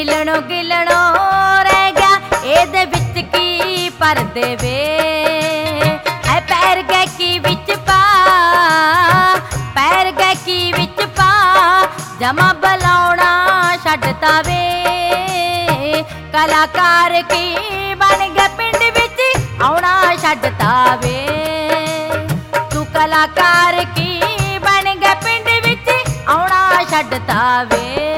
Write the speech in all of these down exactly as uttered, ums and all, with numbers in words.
मिलणों गिलणों रह गया एदे विच की पर देवे है पैर गए की विच पा पैर गए की विच पा जमा बलाउणा छड्डता वे कलाकार की बन गया पिंड विच आउणा छड्डता वे तू कलाकार की बन गया पिंड विच आउणा छड्डता वे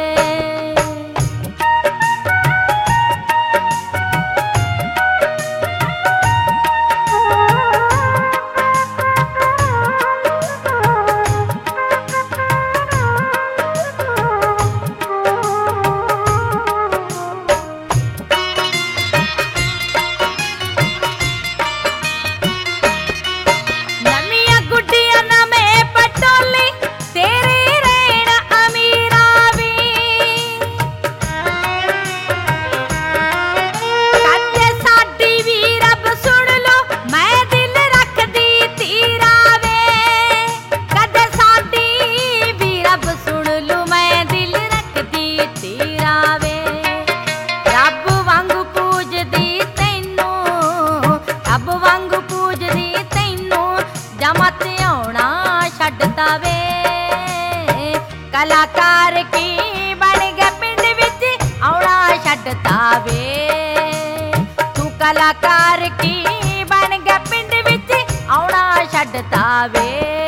कलाकार की बन गया पिंड विच आउणा छड्डता वे तू कलाकार की बन गया पिंड विच आउणा छड्डता वे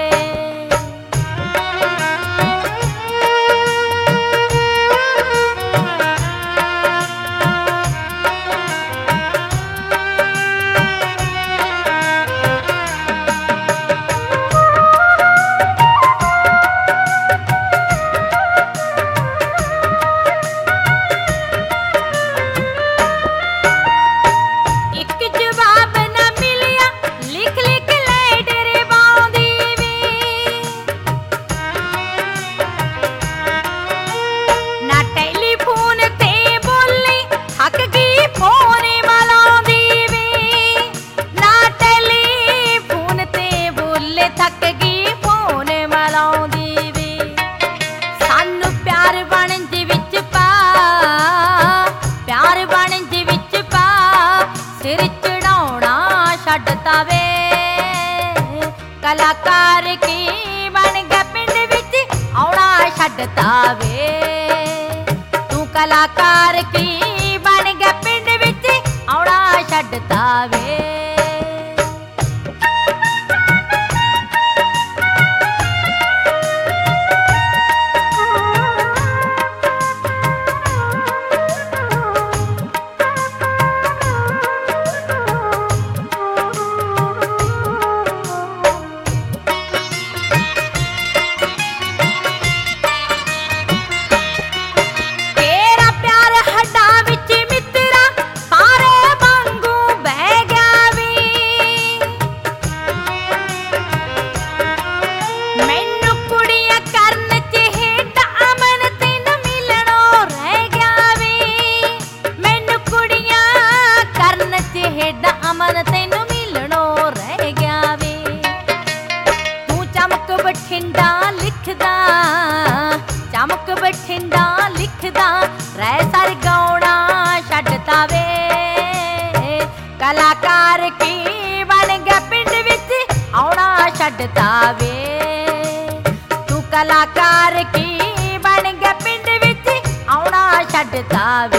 कलाकार की बन गया पिंड विच आउणा छड्डता वे तू कलाकार की बन गया पिंड विच आउणा छड्डता वे अमन तैनू मिलणो रह गया वे तू चमक बठिंडा लिखदा चमक बठिंडा लिखदा रह सर गाउणा छड्डता वे कलाकार की बन गया पिंड विच आउणा छड्डता वे तू कलाकार की बन गया पिंड विच आउणा छड्डता वे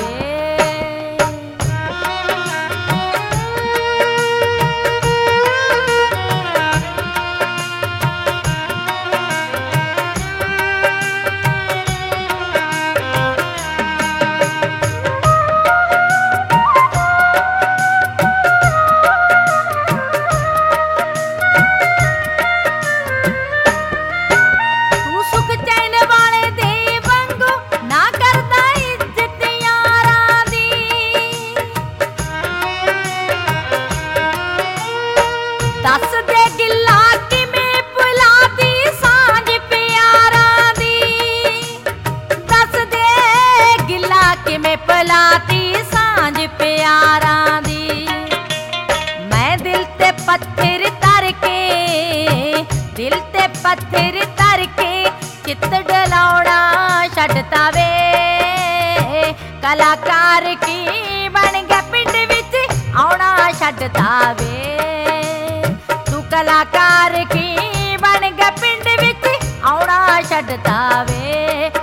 पलाती सांझ प्यारां दी मैं दिल ते पत्थर तर के दिल ते पत्थर तर के चित डलाउणा छड्डता वे ਕਲਾਕਾਰ ਕੀ ਬਣ ਗਿਆ ਪਿੰਡ ਵਿੱਚ ਆਉਣਾ ਛੱਡਤਾ ਵੇ। ਤੂੰ ਕਲਾਕਾਰ ਕੀ ਬਣ ਗਿਆ ਪਿੰਡ ਵਿੱਚ ਆਉਣਾ ਛੱਡਤਾ ਵੇ।